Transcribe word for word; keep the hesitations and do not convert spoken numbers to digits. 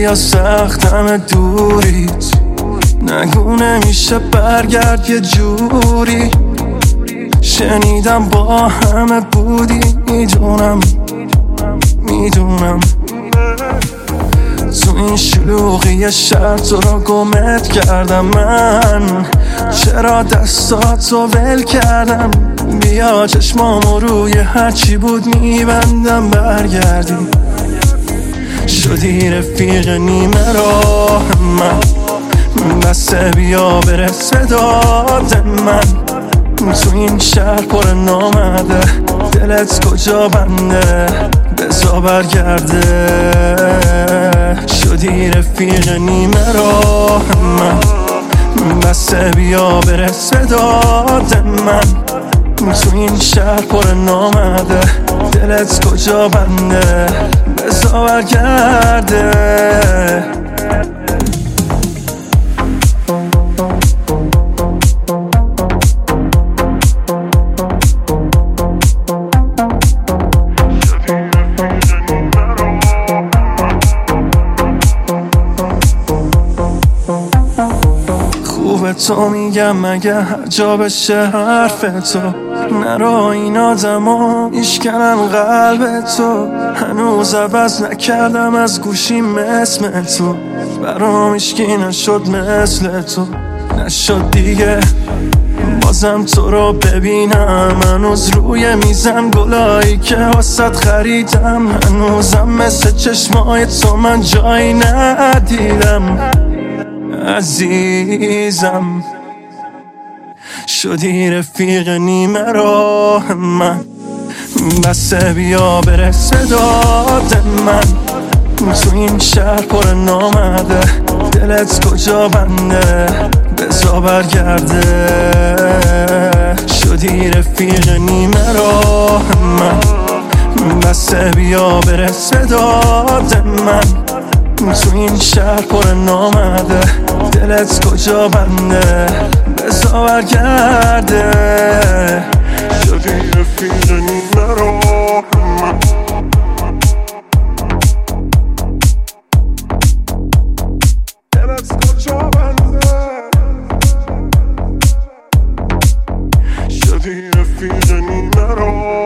یا سختم دوریت، نگو نمیشه برگرد یه جوری. شنیدم با همه بودی، میدونم میدونم تو این شلوغی شهر تو رو گمت کردم من. چرا دستاتو ول کردم؟ بیا چشمامو روی هرچی بود میبندم برگردی. شدی رفیق نیمه راه من، بسه بیا برس به داد من. تو این شهر پر نامده، دلت کجا بنده؟ بزا برگرده. شدی رفیق نیمه راه من، بسه بیا برس به داد من. تو این شهر پر نامده، دلت کجا بنده؟ بزا برگرده. خوبه تو میگم مگه هر جا بشه حرف تو، نرا این آدما میشکنن قلب تو. هنوز عوض نکردم از گوشیم اسم تو، برام هیچکی نشد مثل تو. نشد دیگه بازم تو رو ببینم، هنوز روی میزم گلایی که واسط خریدم. هنوزم مثل چشمای تو من جایی ندیدم عزیزم. شدی رفیق نیمه راه من، بسه بیا برس به داد من. تو این شهر پر نامده، دلت کجا بنده؟ بزا برگرده. شدی رفیق نیمه راه من، بسه بیا برس به داد من. تو این شهر پر نامده، دلت کجا بنده؟ بزا برگرده. شدی رفیق نیمه راه من، دلت کجا بنده؟ شدی رفیق نیمه راه